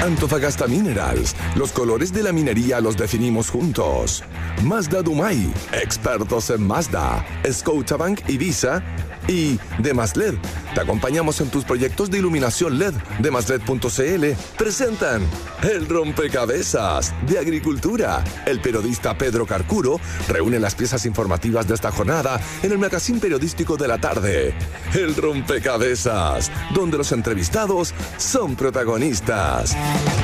Antofagasta Minerals, los colores de la minería los definimos juntos. Mazda Dumay, expertos en Mazda. Scotiabank Ibiza y Demasled. Te acompañamos en tus proyectos de iluminación LED. Demasled.cl presentan El Rompecabezas de Agricultura. El periodista Pedro Carcuro reúne las piezas informativas de esta jornada en el magazín periodístico de la tarde. El Rompecabezas, donde los entrevistados son protagonistas.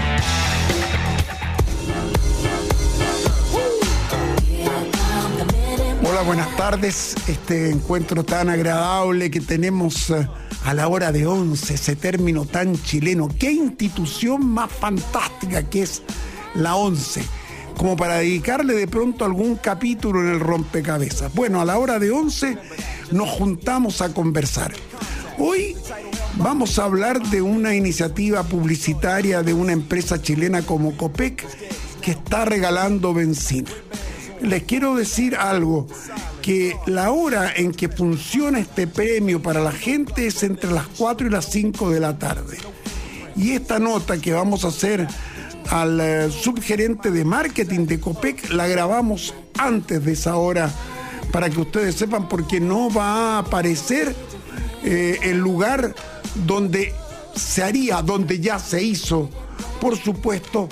Hola, buenas tardes. Este encuentro tan agradable que tenemos a la hora de 11, ese término tan chileno. ¿Qué institución más fantástica que es la 11? Como para dedicarle de pronto algún capítulo en el rompecabezas. Bueno, a la hora de 11 nos juntamos a conversar. Hoy vamos a hablar de una iniciativa publicitaria de una empresa chilena como Copec que está regalando benzina. Les quiero decir algo, que la hora en que funciona este premio para la gente es entre las 4 y las 5 de la tarde. Y esta nota que vamos a hacer al subgerente de marketing de Copec la grabamos antes de esa hora para que ustedes sepan, porque no va a aparecer el lugar donde se haría, donde ya se hizo, por supuesto,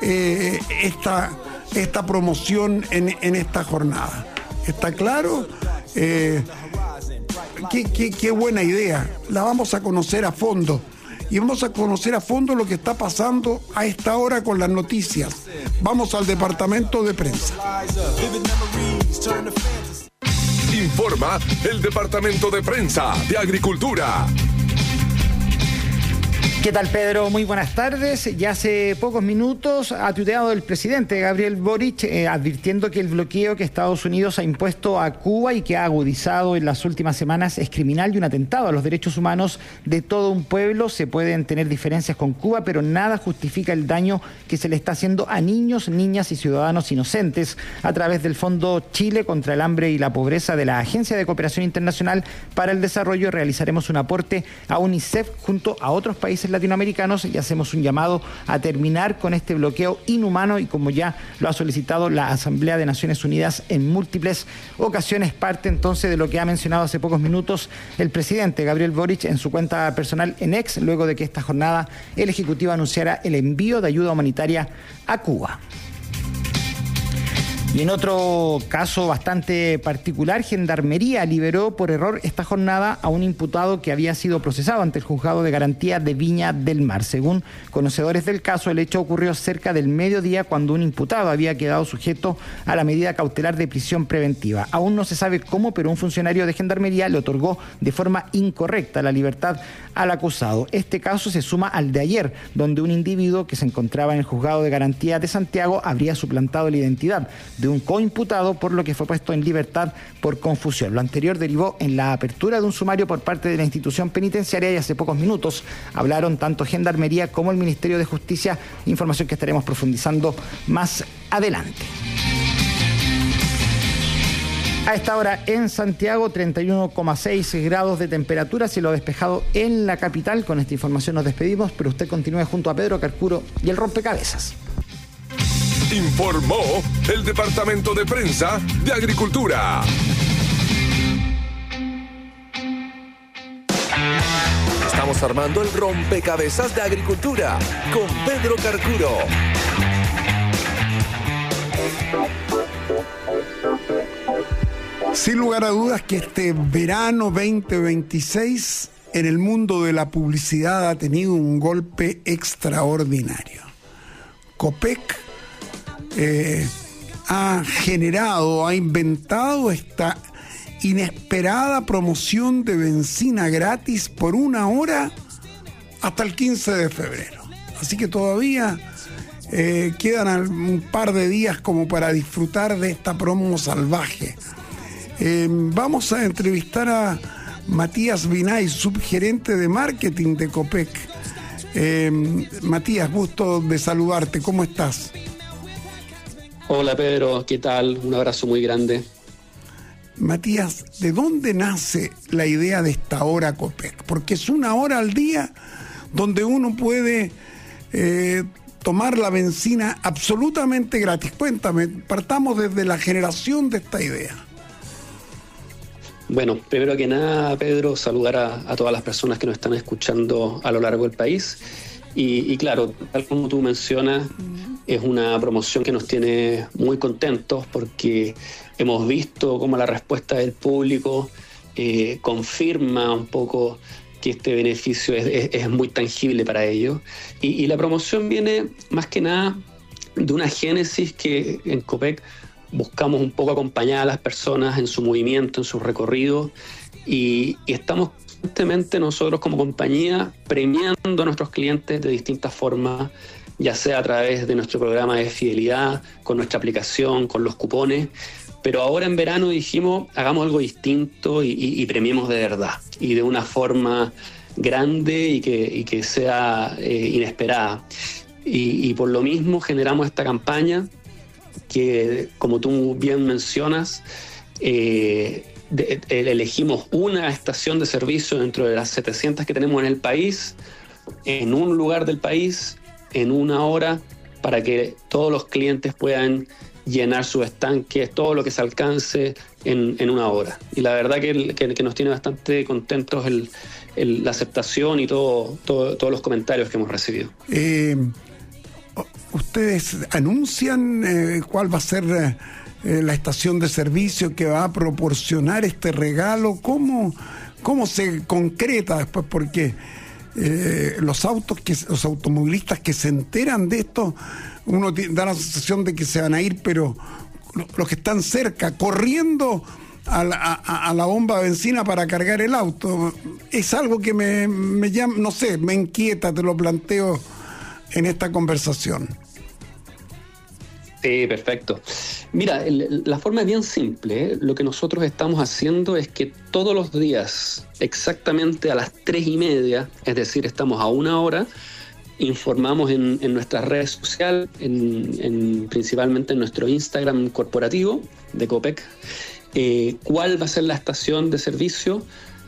esta promoción en esta jornada. ¿Está claro? Qué buena idea. La vamos a conocer a fondo. Y vamos a conocer a fondo lo que está pasando a esta hora con las noticias. Vamos al departamento de prensa. Informa el departamento de prensa de Agricultura. ¿Qué tal, Pedro? Muy buenas tardes. Ya hace pocos minutos ha tuiteado el presidente Gabriel Boric advirtiendo que el bloqueo que Estados Unidos ha impuesto a Cuba y que ha agudizado en las últimas semanas es criminal y un atentado a los derechos humanos de todo un pueblo. Se pueden tener diferencias con Cuba, pero nada justifica el daño que se le está haciendo a niños, niñas y ciudadanos inocentes. A través del Fondo Chile contra el Hambre y la Pobreza de la Agencia de Cooperación Internacional para el Desarrollo realizaremos un aporte a UNICEF junto a otros países latinoamericanos y hacemos un llamado a terminar con este bloqueo inhumano y, como ya lo ha solicitado la Asamblea de Naciones Unidas en múltiples ocasiones. Parte entonces de lo que ha mencionado hace pocos minutos el presidente Gabriel Boric en su cuenta personal en X, luego de que esta jornada el Ejecutivo anunciara el envío de ayuda humanitaria a Cuba. Y en otro caso bastante particular, Gendarmería liberó por error esta jornada a un imputado que había sido procesado ante el Juzgado de Garantía de Viña del Mar. Según conocedores del caso, el hecho ocurrió cerca del mediodía cuando un imputado había quedado sujeto a la medida cautelar de prisión preventiva. Aún no se sabe cómo, pero un funcionario de Gendarmería le otorgó de forma incorrecta la libertad al acusado. Este caso se suma al de ayer, donde un individuo que se encontraba en el Juzgado de Garantía de Santiago habría suplantado la identidad de un coimputado, por lo que fue puesto en libertad por confusión. Lo anterior derivó en la apertura de un sumario por parte de la institución penitenciaria y hace pocos minutos hablaron tanto Gendarmería como el Ministerio de Justicia, información que estaremos profundizando más adelante. A esta hora en Santiago, 31,6 grados de temperatura, cielo despejado en la capital. Con esta información nos despedimos, pero usted continúe junto a Pedro Carcuro y el rompecabezas. Informó el departamento de prensa de Agricultura. Estamos armando el rompecabezas de Agricultura con Pedro Carcuro. Sin lugar a dudas que este verano 2026 en el mundo de la publicidad ha tenido un golpe extraordinario. Copec ha generado, ha inventado esta inesperada promoción de benzina gratis por 1 hora hasta el 15 de febrero. Así que todavía quedan un par de días como para disfrutar de esta promo salvaje. Vamos a entrevistar a Matías Binay, subgerente de marketing de Copec. Matías, gusto de saludarte. ¿Cómo estás? Hola Pedro, ¿qué tal? Un abrazo muy grande. Matías, ¿de dónde nace la idea de esta hora Copec? Porque es 1 hora al día donde uno puede tomar la benzina absolutamente gratis. Cuéntame, partamos desde la generación de esta idea. Bueno, primero que nada, Pedro, saludar a todas las personas que nos están escuchando a lo largo del país. Y claro, tal como tú mencionas, es una promoción que nos tiene muy contentos porque hemos visto cómo la respuesta del público confirma un poco que este beneficio es muy tangible para ellos. Y la promoción viene más que nada de una génesis que en Copec buscamos un poco acompañar a las personas en su movimiento, en su recorrido, y estamos constantemente nosotros como compañía premiando a nuestros clientes de distintas formas, ya sea a través de nuestro programa de fidelidad, con nuestra aplicación, con los cupones. Pero ahora en verano dijimos, hagamos algo distinto y premiemos de verdad y de una forma grande y que sea inesperada. Y por lo mismo generamos esta campaña que, como tú bien mencionas, elegimos una estación de servicio dentro de las 700 que tenemos en el país, en un lugar del país, en una hora, para que todos los clientes puedan llenar sus estanques, todo lo que se alcance en una hora. Y la verdad que nos tiene bastante contentos la aceptación y todos los comentarios que hemos recibido. ¿Ustedes anuncian cuál va a ser la estación de servicio que va a proporcionar este regalo? ¿Cómo se concreta después? Porque los automovilistas que se enteran de esto, uno da la sensación de que se van a ir, pero los que están cerca, corriendo a la bomba de benzina para cargar el auto, es algo que me llama, no sé, me inquieta, te lo planteo en esta conversación. Sí, perfecto. Mira, la forma es bien simple, ¿eh? Lo que nosotros estamos haciendo es que todos los días, exactamente a las 3:30, es decir, estamos a una hora, informamos en nuestras redes sociales, principalmente en nuestro Instagram corporativo de Copec, cuál va a ser la estación de servicio,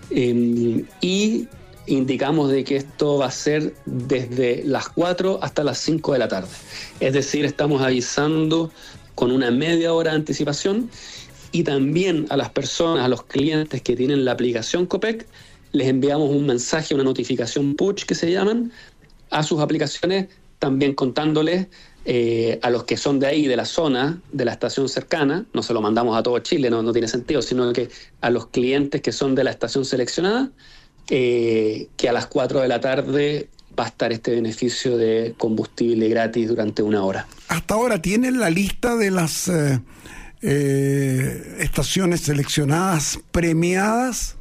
y indicamos de que esto va a ser desde las 4 hasta las 5 de la tarde. Es decir, estamos avisando con una media hora de anticipación, y también a las personas, a los clientes que tienen la aplicación Copec, les enviamos un mensaje, una notificación push que se llaman, a sus aplicaciones, también contándoles a los que son de ahí, de la zona, de la estación cercana, no se lo mandamos a todo Chile, no tiene sentido, sino que a los clientes que son de la estación seleccionada, que a las 4 de la tarde va a estar este beneficio de combustible gratis durante una hora. Hasta ahora, ¿tienen la lista de las estaciones seleccionadas premiadas?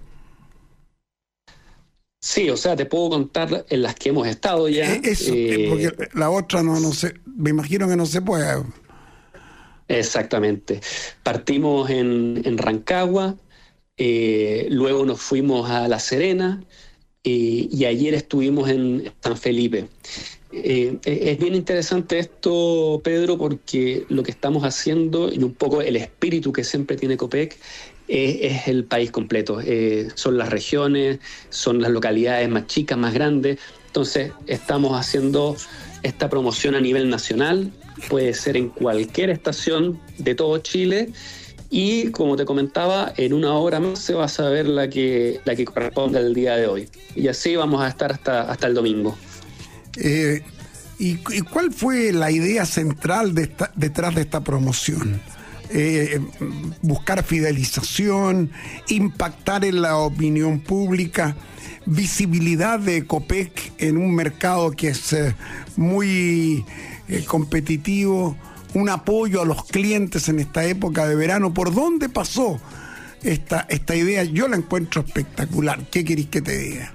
Sí, o sea, te puedo contar en las que hemos estado ya. Eso, porque la otra no sé, me imagino que no se puede. Exactamente. Partimos en Rancagua, luego nos fuimos a La Serena, y ayer estuvimos en San Felipe. Es bien interesante esto, Pedro, porque lo que estamos haciendo, y un poco el espíritu que siempre tiene Copec, es el país completo. Son las regiones, son las localidades más chicas, más grandes. Entonces estamos haciendo esta promoción a nivel nacional, puede ser en cualquier estación de todo Chile, y como te comentaba, en una hora más se va a saber la que corresponde al día de hoy. Y así vamos a estar hasta el domingo. ¿Y cuál fue la idea central detrás de esta promoción? Buscar fidelización, impactar en la opinión pública, visibilidad de Copec en un mercado que es muy competitivo, un apoyo a los clientes en esta época de verano. ¿Por dónde pasó esta idea? Yo la encuentro espectacular. ¿Qué querés que te diga?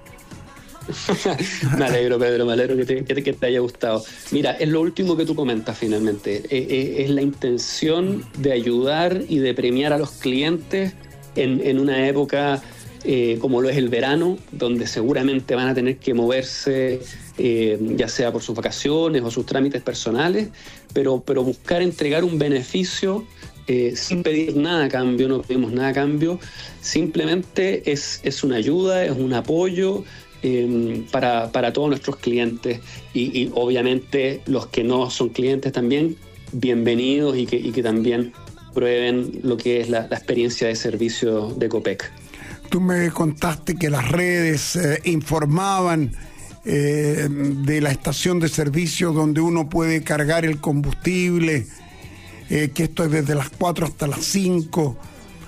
Me alegro, Pedro, me alegro que te haya gustado. Mira, es lo último que tú comentas finalmente. Es la intención de ayudar y de premiar a los clientes en una época como lo es el verano, donde seguramente van a tener que moverse, ya sea por sus vacaciones o sus trámites personales, pero buscar entregar un beneficio sin pedir nada a cambio. No pedimos nada a cambio, simplemente es una ayuda, es un apoyo, para todos nuestros clientes y obviamente los que no son clientes también, bienvenidos y que también prueben lo que es la experiencia de servicio de Copec. Tú me contaste que las redes informaban de la estación de servicio donde uno puede cargar el combustible, que esto es desde las 4 hasta las 5.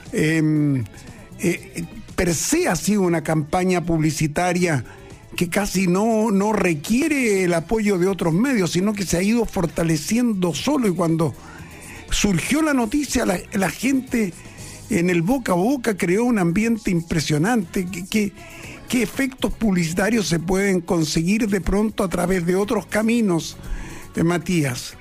Per se ha sido una campaña publicitaria que casi no requiere el apoyo de otros medios, sino que se ha ido fortaleciendo solo, y cuando surgió la noticia, la gente en el boca a boca creó un ambiente impresionante. ¿Qué efectos publicitarios se pueden conseguir de pronto a través de otros caminos, Matías?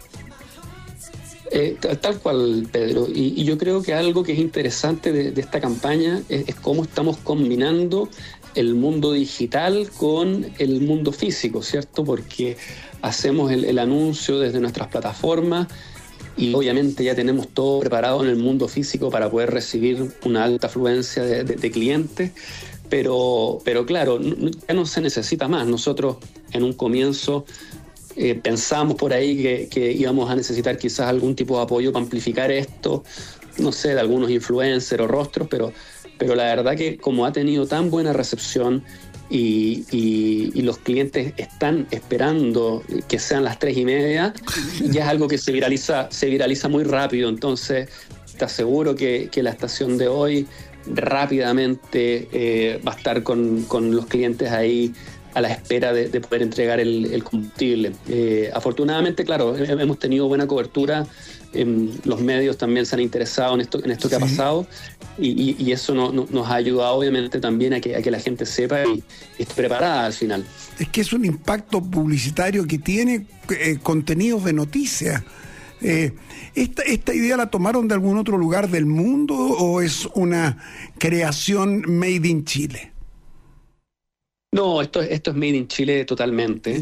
Tal cual, Pedro. Y yo creo que algo que es interesante de esta campaña es cómo estamos combinando el mundo digital con el mundo físico, ¿cierto? Porque hacemos el anuncio desde nuestras plataformas y obviamente ya tenemos todo preparado en el mundo físico para poder recibir una alta afluencia de clientes, pero claro, ya no se necesita más. Nosotros en un comienzo pensamos por ahí que íbamos a necesitar quizás algún tipo de apoyo para amplificar esto, no sé, de algunos influencers o rostros, pero la verdad que como ha tenido tan buena recepción y los clientes están esperando que sean las 3:30, ya es algo que se viraliza muy rápido. Entonces te aseguro que la estación de hoy rápidamente va a estar con los clientes ahí a la espera de poder entregar el combustible. Afortunadamente, claro, hemos tenido buena cobertura. Los medios también se han interesado en esto que ha pasado y eso nos ha ayudado obviamente también a que la gente sepa y esté preparada al final. Es que es un impacto publicitario que tiene contenidos de noticias. ¿Esta idea la tomaron de algún otro lugar del mundo o es una creación made in Chile? No, esto es made in Chile totalmente.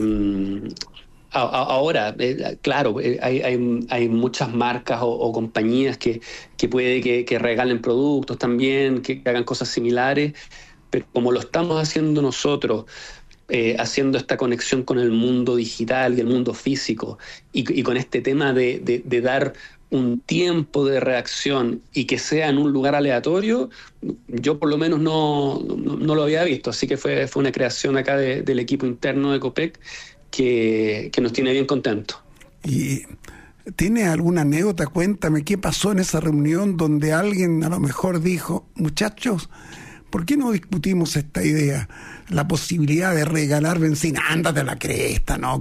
Ahora, claro, hay muchas marcas o compañías que puede que regalen productos también, que hagan cosas similares, pero como lo estamos haciendo nosotros, haciendo esta conexión con el mundo digital y el mundo físico, y con este tema de dar un tiempo de reacción y que sea en un lugar aleatorio, yo por lo menos no lo había visto, así que fue una creación acá del equipo interno de Copec que nos tiene bien contentos. ¿Y tienes alguna anécdota? Cuéntame, ¿qué pasó en esa reunión donde alguien a lo mejor dijo, muchachos, ¿por qué no discutimos esta idea? La posibilidad de regalar benzina, ándate a la cresta, ¿no?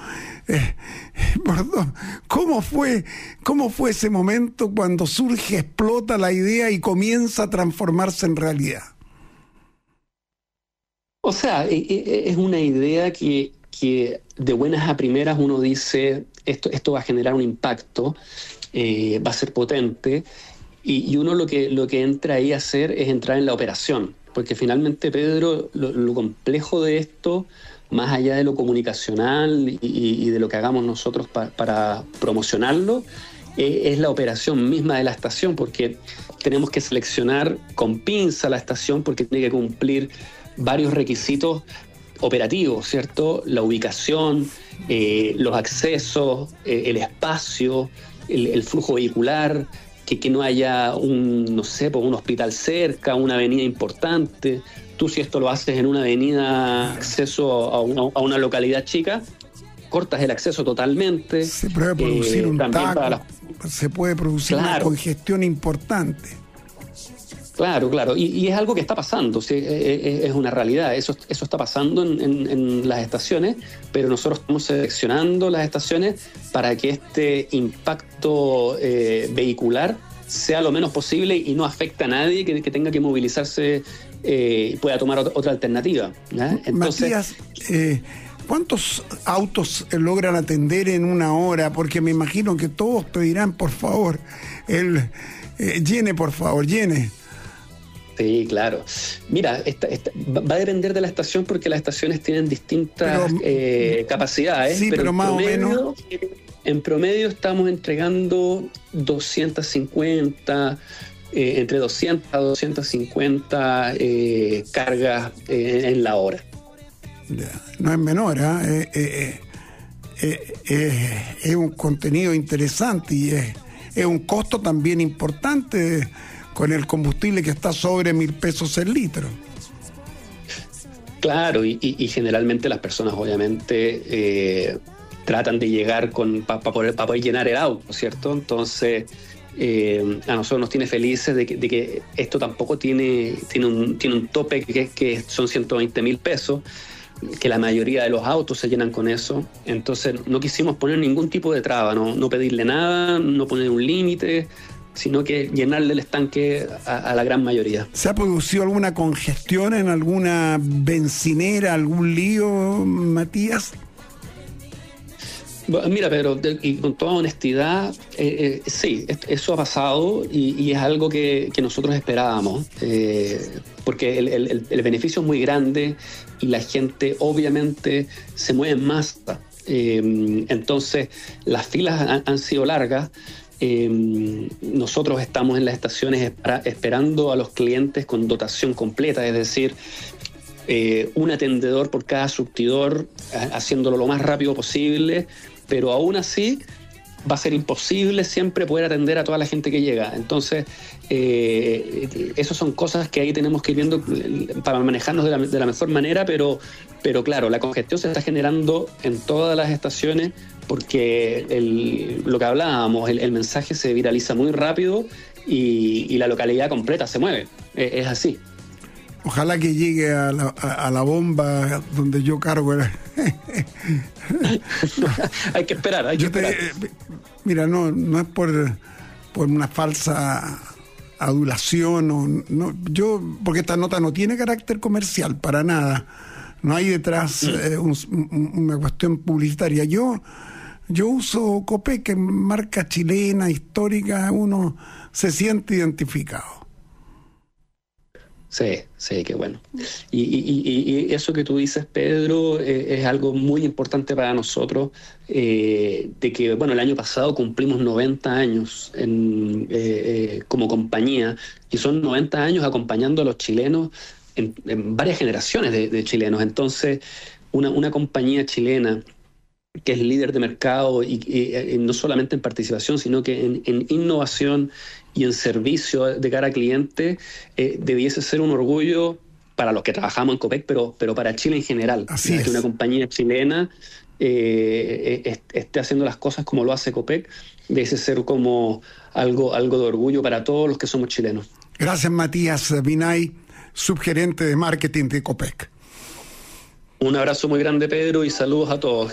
¿Cómo fue ese momento cuando surge, explota la idea y comienza a transformarse en realidad? O sea, es una idea que de buenas a primeras uno dice, esto va a generar un impacto, va a ser potente, y uno lo que entra ahí a hacer es entrar en la operación, porque finalmente, Pedro, lo complejo de esto, más allá de lo comunicacional y de lo que hagamos nosotros para promocionarlo, es la operación misma de la estación, porque tenemos que seleccionar con pinza la estación porque tiene que cumplir varios requisitos operativos, ¿cierto? La ubicación, los accesos, el espacio, el flujo vehicular, que no haya un hospital cerca, una avenida importante. Tú, si esto lo haces en una avenida, acceso a una localidad chica, cortas el acceso totalmente. Se puede producir un taco, se puede producir una congestión importante. Claro, y es algo que está pasando, ¿sí? Es una realidad, eso está pasando en las estaciones, pero nosotros estamos seleccionando las estaciones para que este impacto vehicular sea lo menos posible y no afecte a nadie que tenga que movilizarse y pueda tomar otra alternativa, ¿ya? Entonces, Matías, ¿cuántos autos logran atender en una hora? Porque me imagino que todos pedirán, por favor, llene, por favor, llene. Sí, claro. Mira, va a depender de la estación porque las estaciones tienen distintas capacidades. Sí, pero más o menos. En promedio estamos entregando 250, entre 200 a 250 cargas en la hora. no es menor, es un contenido interesante y es un costo también importante con el combustible que está sobre 1.000 pesos el litro. Claro, y generalmente las personas obviamente tratan de llegar para poder llenar el auto, ¿cierto? Entonces a nosotros nos tiene felices de que esto tampoco tiene un tope que son 120.000 pesos, que la mayoría de los autos se llenan con eso. Entonces no quisimos poner ningún tipo de traba, no pedirle nada, no poner un límite, sino que llenarle el estanque a la gran mayoría. ¿Se ha producido alguna congestión en alguna bencinera, algún lío, Matías? Mira, Pedro, y con toda honestidad, sí, eso ha pasado y es algo que nosotros esperábamos, porque el beneficio es muy grande y la gente obviamente se mueve en masa. Entonces, las filas han sido largas. Nosotros estamos en las estaciones esperando a los clientes con dotación completa, es decir, un atendedor por cada surtidor, haciéndolo lo más rápido posible, pero aún así va a ser imposible siempre poder atender a toda la gente que llega. Entonces, esas son cosas que ahí tenemos que ir viendo para manejarnos de la mejor manera, pero claro, la congestión se está generando en todas las estaciones porque lo que hablábamos, el mensaje se viraliza muy rápido y la localidad completa se mueve. Es así. Ojalá que llegue a la bomba donde yo cargo. Hay que esperar, Mira, no es por una falsa adulación, porque esta nota no tiene carácter comercial para nada. No hay detrás una cuestión publicitaria. Yo uso Copec, marca chilena, histórica, uno se siente identificado. Sí, qué bueno. Y eso que tú dices, Pedro, es algo muy importante para nosotros, de que, bueno, el año pasado cumplimos 90 años como compañía, y son 90 años acompañando a los chilenos en varias generaciones de chilenos. Entonces, una compañía chilena que es líder de mercado y no solamente en participación, sino que en innovación y en servicio de cara al cliente, debiese ser un orgullo para los que trabajamos en Copec, pero para Chile en general. Así es. Que una compañía chilena esté haciendo las cosas como lo hace Copec, debiese ser como algo de orgullo para todos los que somos chilenos. Gracias, Matías Binay, subgerente de marketing de Copec. Un abrazo muy grande, Pedro, y saludos a todos.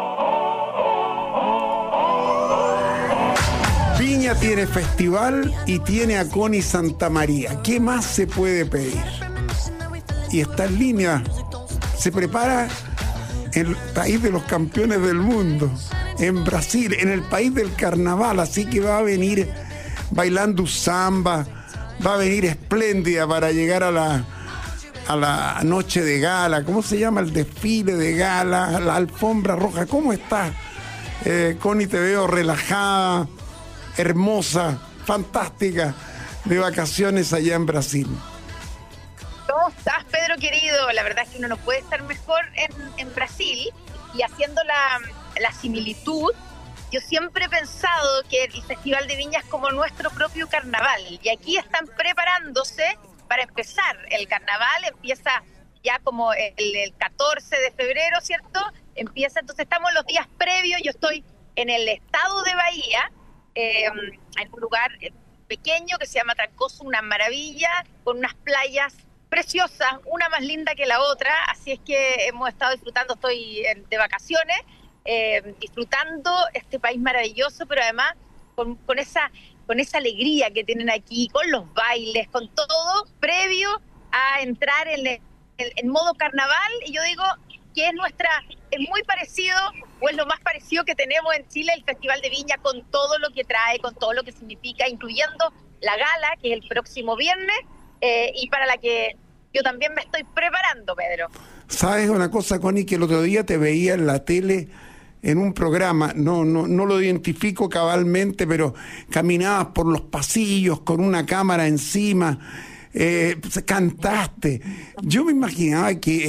Viña tiene festival y tiene a Connie Santamaría. ¿Qué más se puede pedir? Y está en línea. Se prepara en el país de los campeones del mundo, en Brasil, en el país del carnaval. Así que va a venir bailando samba, va a venir espléndida para llegar a la noche de gala. ¿Cómo se llama el desfile de gala? La alfombra roja. ¿Cómo estás, Connie? Te veo relajada, hermosa, fantástica, de vacaciones allá en Brasil. ¿Cómo estás, Pedro querido? La verdad es que uno no puede estar mejor en Brasil. Y haciendo la similitud, yo siempre he pensado que el Festival de Viña es como nuestro propio carnaval. Y aquí están preparándose para empezar el carnaval. Empieza ya como el 14 de febrero, ¿cierto? Empieza, entonces estamos los días previos. Yo estoy en el estado de Bahía, en un lugar pequeño que se llama Trancoso, una maravilla, con unas playas preciosas, una más linda que la otra, así es que hemos estado disfrutando, estoy de vacaciones, disfrutando este país maravilloso, pero además con esa alegría que tienen aquí, con los bailes, con todo previo a entrar en modo carnaval. Y yo digo que es muy parecido, o es lo más parecido que tenemos en Chile, el Festival de Viña, con todo lo que trae, con todo lo que significa, incluyendo la gala, que es el próximo viernes, y para la que yo también me estoy preparando, Pedro. ¿Sabes una cosa, Connie? Que el otro día te veía en la tele en un programa, no lo identifico cabalmente, pero caminabas por los pasillos con una cámara encima, cantaste. Yo me imaginaba que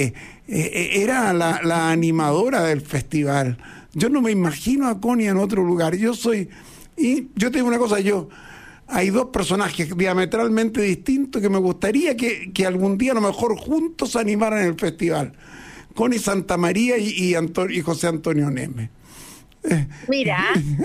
era la animadora del festival. Yo no me imagino a Connie en otro lugar. Y yo te digo una cosa, hay dos personajes diametralmente distintos que me gustaría que algún día a lo mejor juntos animaran el festival. Connie Santamaría y José Antonio Neme. Mira,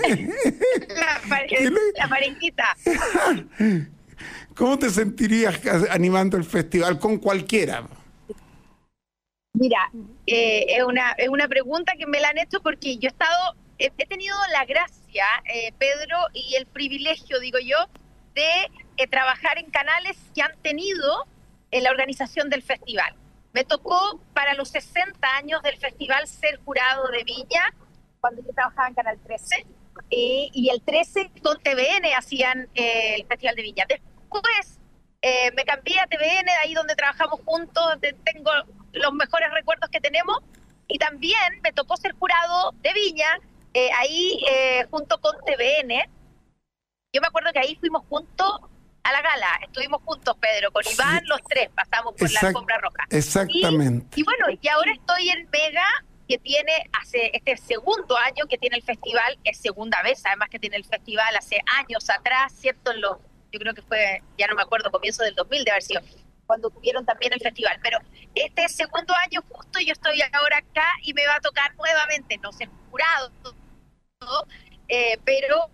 la parejita. ¿Cómo te sentirías animando el festival con cualquiera? Mira, es una pregunta que me la han hecho porque yo he tenido la gracia, Pedro, y el privilegio, digo yo, de trabajar en canales que han tenido la organización del festival. Me tocó para los 60 años del festival ser jurado de Viña, cuando yo trabajaba en Canal 13, y el 13 con TVN hacían el Festival de Viña. Después me cambié a TVN, ahí donde trabajamos juntos, tengo los mejores recuerdos que tenemos, y también me tocó ser jurado de Viña, ahí junto con TVN. Yo me acuerdo que ahí fuimos juntos a la gala, estuvimos juntos, Pedro, con Iván, los tres, pasamos por la alfombra roja. Exactamente. Y bueno, y ahora estoy en Mega, que tiene este segundo año que tiene el festival, es segunda vez además que tiene el festival, hace años atrás, ¿cierto? Yo creo que fue, ya no me acuerdo, comienzo del 2000 de haber sido, cuando tuvieron también el festival, pero este segundo año justo yo estoy ahora acá y me va a tocar nuevamente, no ser jurado, pero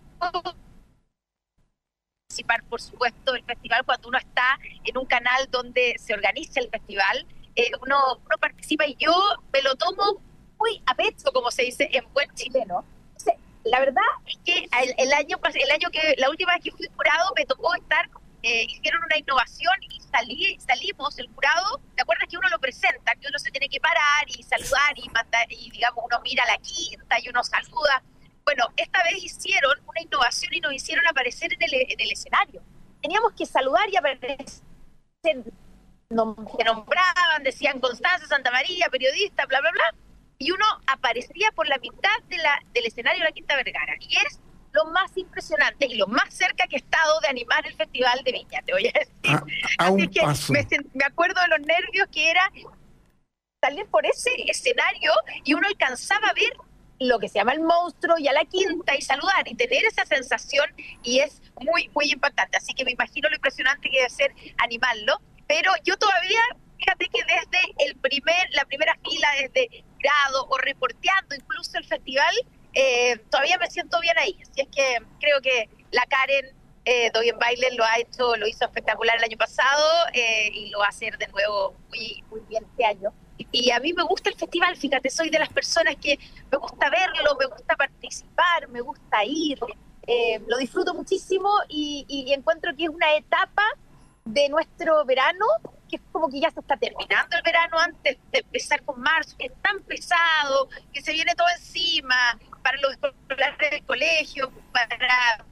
participar, por supuesto, del festival cuando uno está en un canal donde se organiza el festival, uno participa y yo me lo tomo muy a pecho, como se dice en buen chileno. Entonces, la verdad es que la última vez que fui jurado me tocó estar, hicieron una innovación y salimos el jurado. ¿Te acuerdas que uno lo presenta, que uno se tiene que parar y saludar y mandar, y digamos uno mira la quinta y uno saluda? Bueno, esta vez hicieron una innovación y nos hicieron aparecer en el escenario. Teníamos que saludar y aparecer. Se nombraban, decían Constanza Santamaría, periodista, bla, bla, bla, y uno aparecía por la mitad del escenario de la Quinta Vergara. Y es lo más impresionante y lo más cerca que he estado de animar el Festival de Viña, te voy a decir. Así que me acuerdo de los nervios que era salir por ese escenario y uno alcanzaba a ver lo que se llama el monstruo y a la quinta y saludar y tener esa sensación, y es muy, muy impactante. Así que me imagino lo impresionante que debe ser animarlo. Pero yo todavía, fíjate que desde la primera fila, desde grado o reporteando incluso el festival, todavía me siento bien ahí. Así es que creo que la Karen Dogenbailer lo hizo espectacular el año pasado y lo va a hacer de nuevo muy, muy bien este año. Y a mí me gusta el festival, fíjate, soy de las personas que me gusta verlo, me gusta participar, me gusta ir, lo disfruto muchísimo y encuentro que es una etapa de nuestro verano, que es como que ya se está terminando el verano antes de empezar con marzo, que es tan pesado, que se viene todo encima, para los escolares del colegio, para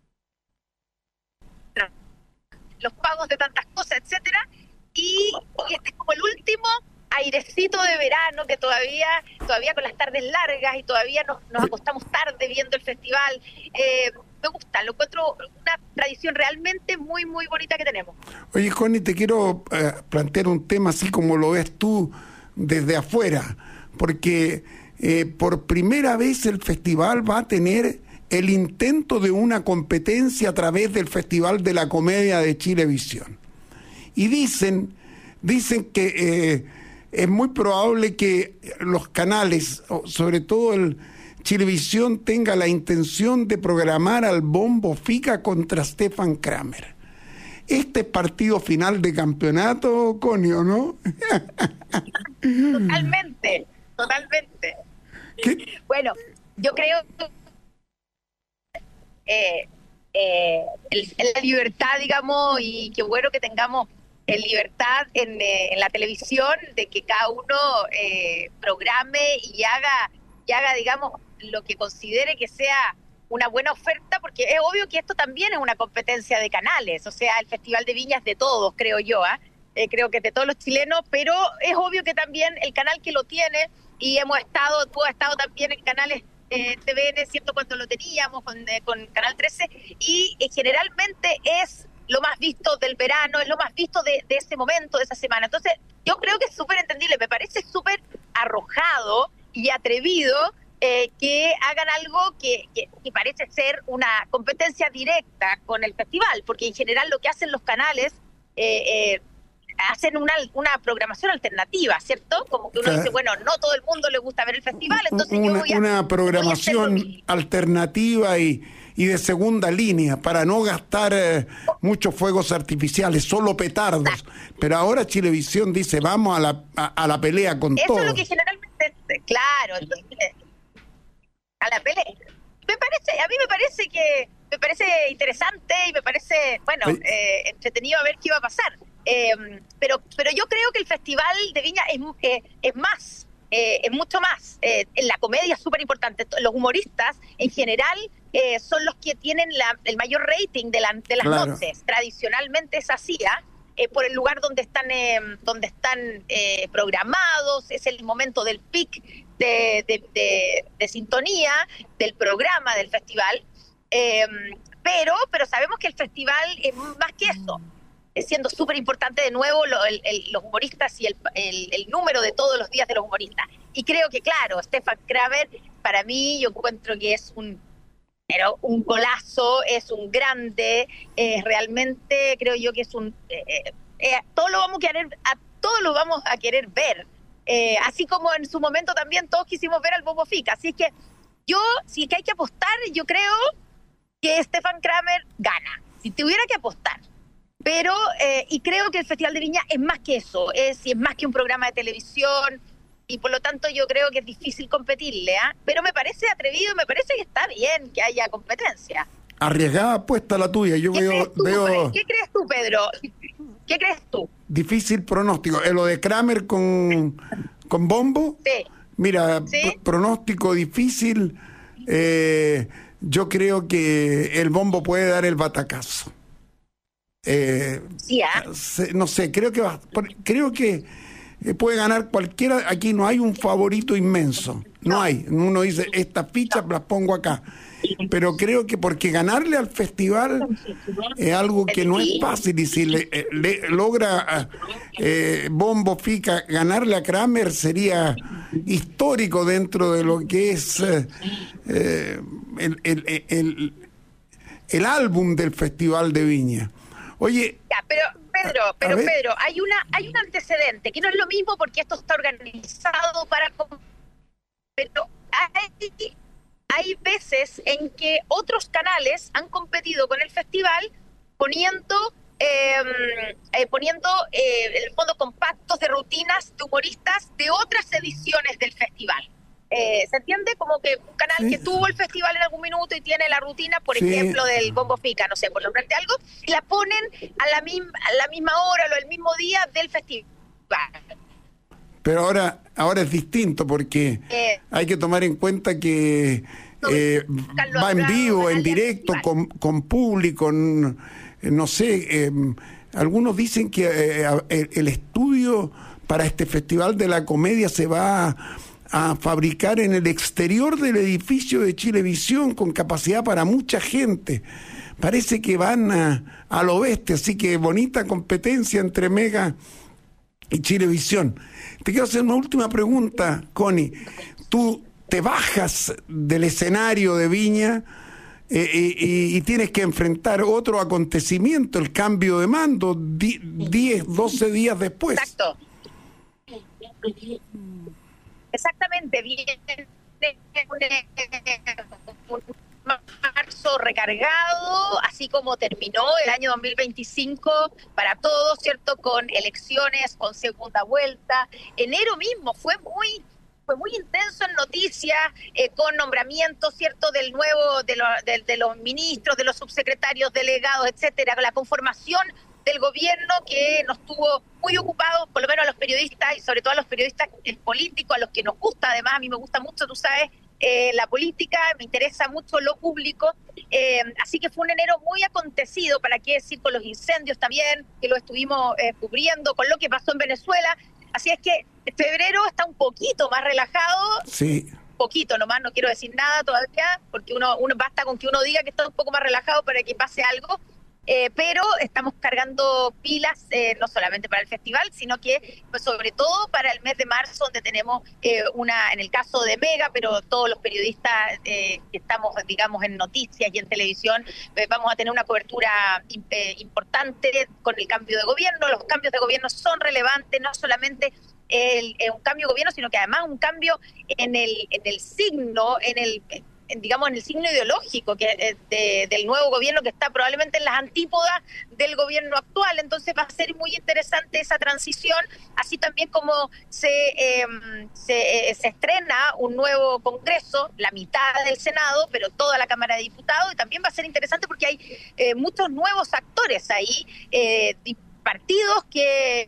los pagos de tantas cosas, etcétera, y este es como el último airecito de verano, que todavía con las tardes largas y todavía nos acostamos tarde viendo el festival. Me gusta, lo encuentro una tradición realmente muy, muy bonita que tenemos. Oye, Connie, te quiero plantear un tema así como lo ves tú desde afuera, porque por primera vez el festival va a tener el intento de una competencia a través del Festival de la Comedia de Chilevisión. Y dicen que es muy probable que los canales, sobre todo el Chilevisión, tenga la intención de programar al Bombo Fica contra Stefan Kramer. Este es partido final de campeonato, Connie, ¿o no? Totalmente. ¿Qué? Bueno, yo creo la libertad, digamos, y qué bueno que tengamos libertad en la televisión, de que cada uno programe y haga, digamos, lo que considere que sea una buena oferta, porque es obvio que esto también es una competencia de canales, o sea, el Festival de Viña es de todos, creo yo, creo que es de todos los chilenos, pero es obvio que también el canal que lo tiene, y tú has estado también en canales TVN, ¿cierto?, cuando lo teníamos con Canal 13, y generalmente es lo más visto del verano, es lo más visto de ese momento, de esa semana. Entonces, yo creo que es súper entendible, me parece súper arrojado y atrevido que hagan algo que parece ser una competencia directa con el festival, porque en general lo que hacen los canales hacen una programación alternativa, ¿cierto? Como que uno dice, bueno, no todo el mundo le gusta ver el festival, entonces una programación alternativa y de segunda línea para no gastar muchos fuegos artificiales, solo petardos. Exacto. Pero ahora Chilevisión dice, vamos a la pelea con todo. Eso es lo que generalmente, claro, a la pelea. A mí me parece interesante y me parece, bueno, entretenido a ver qué iba a pasar. Pero yo creo que el Festival de Viña es más, es mucho más. En la comedia es súper importante. Los humoristas, en general, son los que tienen el mayor rating de las claro. noches. Tradicionalmente es así, por el lugar donde están programados, es el momento del pic de sintonía del programa del festival. Pero sabemos que el festival es más que eso. Siendo súper importante de nuevo los humoristas y el número de todos los días de los humoristas. Y creo que, claro, Stefan Kramer, para mí, yo encuentro que es un golazo, es un grande, realmente creo yo que es todos lo vamos a querer ver. Así como en su momento también todos quisimos ver al Bombo Fica. Así es que si es que hay que apostar, yo creo que Stefan Kramer gana. Si tuviera que apostar. Pero, y creo que el Festival de Viña es más que eso, es más que un programa de televisión, y por lo tanto yo creo que es difícil competirle, pero me parece atrevido y me parece que está bien que haya competencia. Arriesgada apuesta la tuya. Yo veo. ¿Qué crees tú, Pedro? ¿Qué crees tú? Difícil pronóstico. Lo de Kramer con Bombo. Sí. Mira, ¿Sí? Pronóstico difícil. Yo creo que el Bombo puede dar el batacazo. No sé, creo que puede ganar cualquiera. Aquí no hay un favorito inmenso, no hay. Uno dice, estas fichas las pongo acá, pero creo que porque ganarle al festival es algo que no es fácil, y si le logra Bombo Fica ganarle a Kramer sería histórico dentro de lo que es el álbum del Festival de Viña. Oye, pero Pedro, hay un antecedente que no es lo mismo porque esto está organizado pero hay veces en que otros canales han competido con el festival poniendo en el fondo compactos de rutinas de humoristas de otras ediciones del festival. ¿Se entiende? Como que un canal que tuvo el festival en algún minuto y tiene la rutina, por ejemplo, del Bombo Fica, no sé, por nombrarte algo, y la ponen a la misma hora o el mismo día del festival. Pero ahora es distinto porque hay que tomar en cuenta que va en vivo, en directo, con público, no sé, algunos dicen que el estudio para este Festival de la Comedia se va a fabricar en el exterior del edificio de Chilevisión con capacidad para mucha gente. Parece que van a lo bestia, así que bonita competencia entre Mega y Chilevisión. Te quiero hacer una última pregunta, Connie. Tú te bajas del escenario de Viña y tienes que enfrentar otro acontecimiento, el cambio de mando, 10, 12 días después. Exacto. Exactamente, viene un marzo recargado, así como terminó el año 2025 para todos, ¿cierto? Con elecciones, con segunda vuelta. Enero mismo fue muy intenso en noticias, con nombramientos, ¿cierto? De los ministros, de los subsecretarios, delegados, etcétera, con la conformación del gobierno que nos tuvo muy ocupados, por lo menos a los periodistas y sobre todo a los periodistas políticos, a los que nos gusta, además a mí me gusta mucho, tú sabes, la política, me interesa mucho lo público, así que fue un enero muy acontecido, para qué decir, con los incendios también, que lo estuvimos cubriendo, con lo que pasó en Venezuela, así es que febrero está un poquito más relajado, sí, poquito nomás, no quiero decir nada todavía, porque uno basta con que uno diga que está un poco más relajado para que pase algo. pero estamos cargando pilas no solamente para el festival, sino que pues, sobre todo para el mes de marzo, donde tenemos en el caso de Mega, pero todos los periodistas que estamos, digamos, en noticias y en televisión, vamos a tener una cobertura importante con el cambio de gobierno. Los cambios de gobierno son relevantes, no solamente un cambio de gobierno, sino que además un cambio en el signo, digamos, en el signo ideológico del nuevo gobierno, que está probablemente en las antípodas del gobierno actual. Entonces va a ser muy interesante esa transición, así también como se estrena un nuevo Congreso, la mitad del Senado, pero toda la Cámara de Diputados, y también va a ser interesante porque hay muchos nuevos actores ahí, partidos que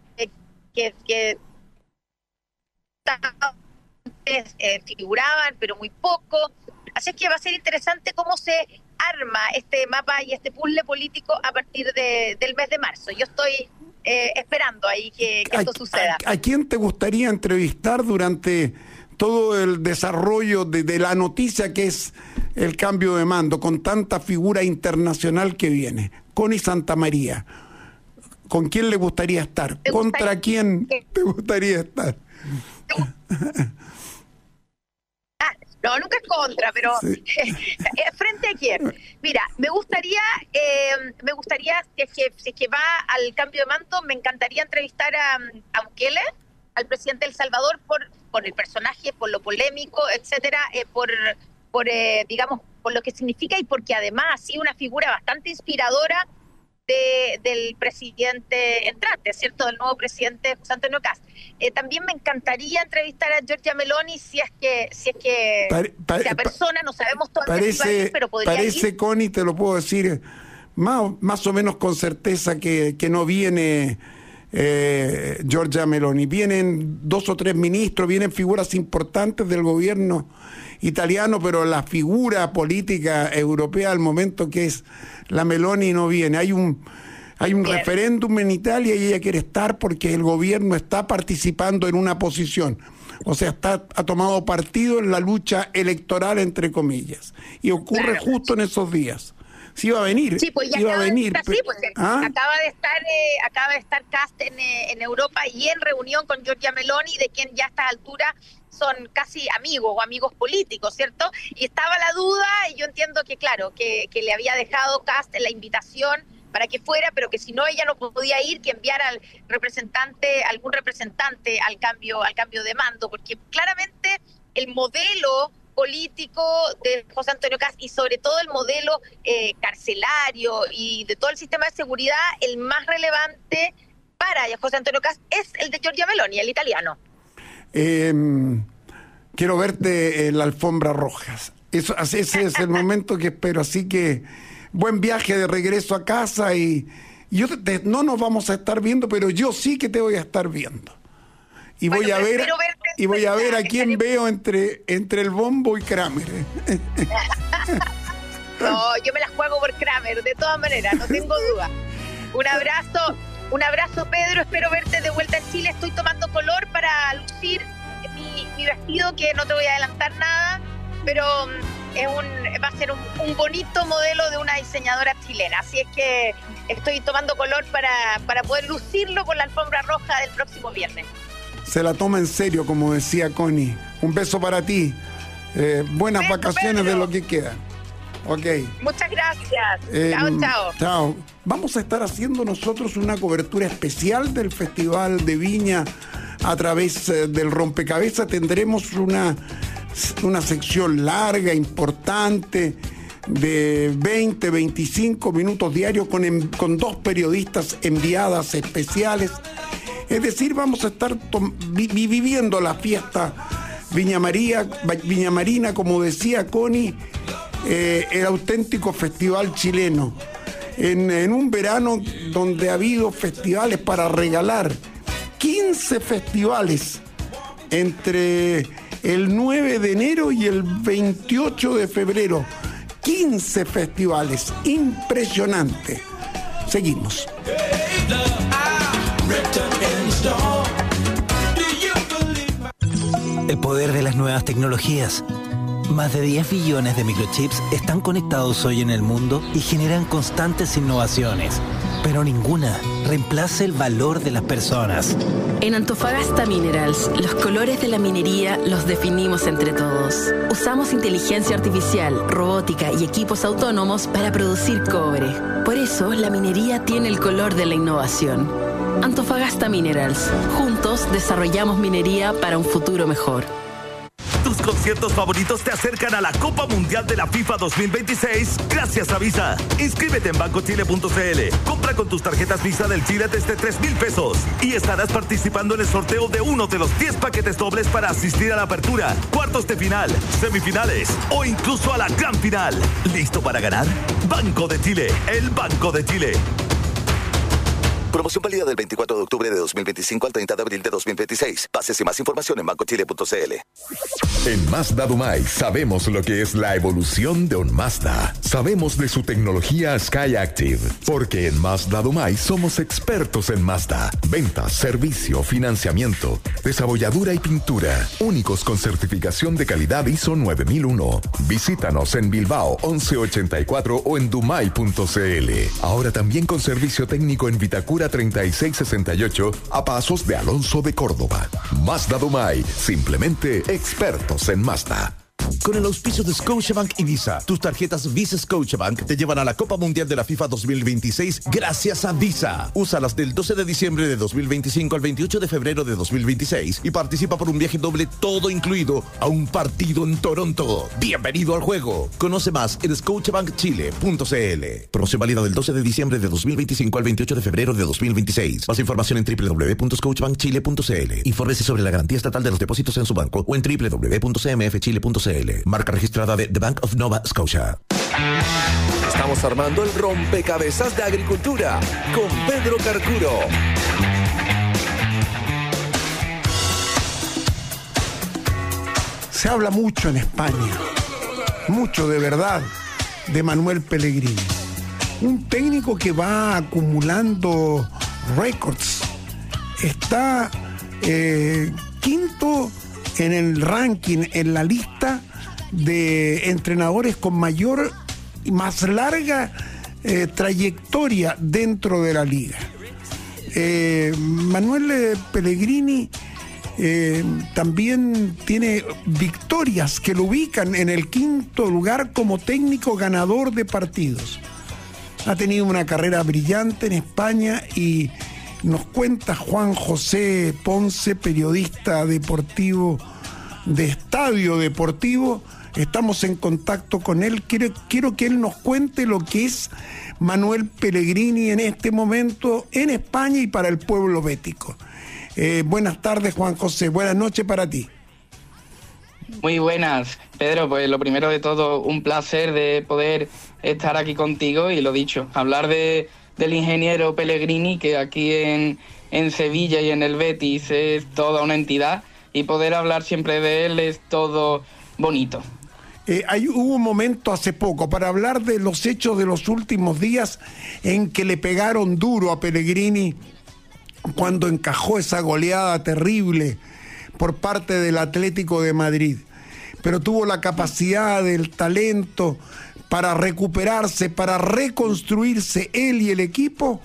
figuraban, pero muy poco. Así es que va a ser interesante cómo se arma este mapa y este puzzle político a partir del mes de marzo. Yo estoy esperando ahí que esto suceda. ¿A quién te gustaría entrevistar durante todo el desarrollo de la noticia que es el cambio de mando, con tanta figura internacional que viene? Connie Santamaría, ¿con quién le gustaría estar? ¿Contra quién te gustaría estar? No, nunca es contra, pero sí. ¿Frente a quién? Mira, me gustaría si es que va al cambio de mando, me encantaría entrevistar a Bukele, al presidente de El Salvador, por el personaje, por lo polémico, etcétera, digamos, por lo que significa y porque además ha sido una figura bastante inspiradora del presidente entrante, ¿cierto? Del nuevo presidente José Antonio Kast. También me encantaría entrevistar a Giorgia Meloni si es que esa persona, no sabemos todavía si va a ir, pero podría ir. Parece, Connie, te lo puedo decir más o menos con certeza que no viene Giorgia Meloni. Vienen 2 o 3 ministros, vienen figuras importantes del gobierno italiano, pero la figura política europea al momento que es la Meloni no viene. Hay un referéndum en Italia y ella quiere estar porque el gobierno está participando en una posición. O sea, ha tomado partido en la lucha electoral, entre comillas. Y ocurre justo en esos días. Sí iba a venir. Sí, pues ya acaba de estar Kast en Europa y en reunión con Giorgia Meloni, de quien ya a esta altura son casi amigos o amigos políticos, ¿cierto? Y estaba la duda, y yo entiendo que, claro, que le había dejado Kast la invitación para que fuera, pero que si no ella no podía ir, que enviara algún representante al cambio de mando, porque claramente el modelo político de José Antonio Kast y sobre todo el modelo carcelario y de todo el sistema de seguridad, el más relevante para José Antonio Kast es el de Giorgia Meloni, el italiano. Quiero verte en la alfombra roja. Ese es el momento que espero. Así que buen viaje de regreso a casa y no nos vamos a estar viendo, pero yo sí que te voy a estar viendo. Y voy a ver a quién veo entre el Bombo y Kramer. No, yo me las juego por Kramer, de todas maneras, no tengo duda. Un abrazo, Pedro, espero verte de vuelta en Chile. Estoy tomando color para lucir mi vestido, que no te voy a adelantar nada, pero va a ser un bonito modelo de una diseñadora chilena. Así es que estoy tomando color para poder lucirlo con la alfombra roja del próximo viernes. Se la toma en serio, como decía Connie. Un beso para ti. Buenas vacaciones, Pedro, de lo que queda. Ok. Muchas gracias. Chao. Vamos a estar haciendo nosotros una cobertura especial del Festival de Viña a través del Rompecabezas. Tendremos una sección larga, importante, de 20, 25 minutos diarios con 2 periodistas enviadas especiales. Es decir, vamos a estar viviendo la fiesta viñamarina, como decía Connie, el auténtico festival chileno. En un verano donde ha habido festivales para regalar, 15 festivales entre el 9 de enero y el 28 de febrero. 15 festivales, impresionante. Seguimos. El poder de las nuevas tecnologías, Más de 10 billones de microchips están conectados hoy en el mundo y generan constantes innovaciones, pero ninguna reemplaza el valor de las personas. En Antofagasta Minerals, los colores de la minería los definimos entre todos. Usamos inteligencia artificial, robótica y equipos autónomos para producir cobre. Por eso, la minería tiene el color de la innovación. Antofagasta Minerals. Juntos desarrollamos minería para un futuro mejor. Tus conciertos favoritos te acercan a la Copa Mundial de la FIFA 2026 gracias a Visa. Inscríbete en bancochile.cl. Compra con tus tarjetas Visa del Chile desde 3,000 pesos y estarás participando en el sorteo de uno de los 10 paquetes dobles para asistir a la apertura, cuartos de final, semifinales o incluso a la gran final. ¿Listo para ganar? Banco de Chile, el Banco de Chile. Promoción válida del 24 de octubre de 2025 al 30 de abril de 2026. Bases y más información en bancochile.cl. En Mazda Dumay sabemos lo que es la evolución de un Mazda. Sabemos de su tecnología Skyactiv, porque en Mazda Dumay somos expertos en Mazda. Ventas, servicio, financiamiento, desabolladura y pintura. Únicos con certificación de calidad ISO 9001. Visítanos en Bilbao 1184 o en dumay.cl. Ahora también con servicio técnico en Vitacura 3668 a pasos de Alonso de Córdoba. Mazda Dumay, simplemente expertos en Mazda. Con el auspicio de Scotiabank y Visa, tus tarjetas Visa Scotiabank te llevan a la Copa Mundial de la FIFA 2026 gracias a Visa. Úsalas del 12 de diciembre de 2025 al 28 de febrero de 2026 y participa por un viaje doble todo incluido a un partido en Toronto. Bienvenido al juego. Conoce más en scotiabankchile.cl. Promoción válida del 12 de diciembre de 2025 al 28 de febrero de 2026. Más información en www.scotiabankchile.cl. Infórmese sobre la garantía estatal de los depósitos en su banco o en www.cmfchile.cl. Marca registrada de The Bank of Nova Scotia. Estamos armando el rompecabezas de agricultura con Pedro Carcuro. Se habla mucho en España, mucho de verdad, de Manuel Pellegrini. Un técnico que va acumulando récords. Está quinto en el ranking, en la lista de entrenadores con mayor y más larga trayectoria dentro de la liga. Manuel Pellegrini también tiene victorias que lo ubican en el quinto lugar como técnico ganador de partidos. Ha tenido una carrera brillante en España y nos cuenta Juan José Ponce, periodista deportivo de Estadio Deportivo. Estamos en contacto con él. Quiero que él nos cuente lo que es Manuel Pellegrini en este momento en España y para el pueblo bético. Buenas tardes, Juan José. Buenas noches para ti. Muy buenas, Pedro. Pues lo primero de todo, un placer de poder estar aquí contigo y lo dicho, hablar del ingeniero Pellegrini, que aquí en Sevilla y en el Betis es toda una entidad, y poder hablar siempre de él es todo bonito. Hubo un momento hace poco para hablar de los hechos de los últimos días en que le pegaron duro a Pellegrini cuando encajó esa goleada terrible por parte del Atlético de Madrid, pero tuvo la capacidad, el talento para recuperarse, para reconstruirse él y el equipo.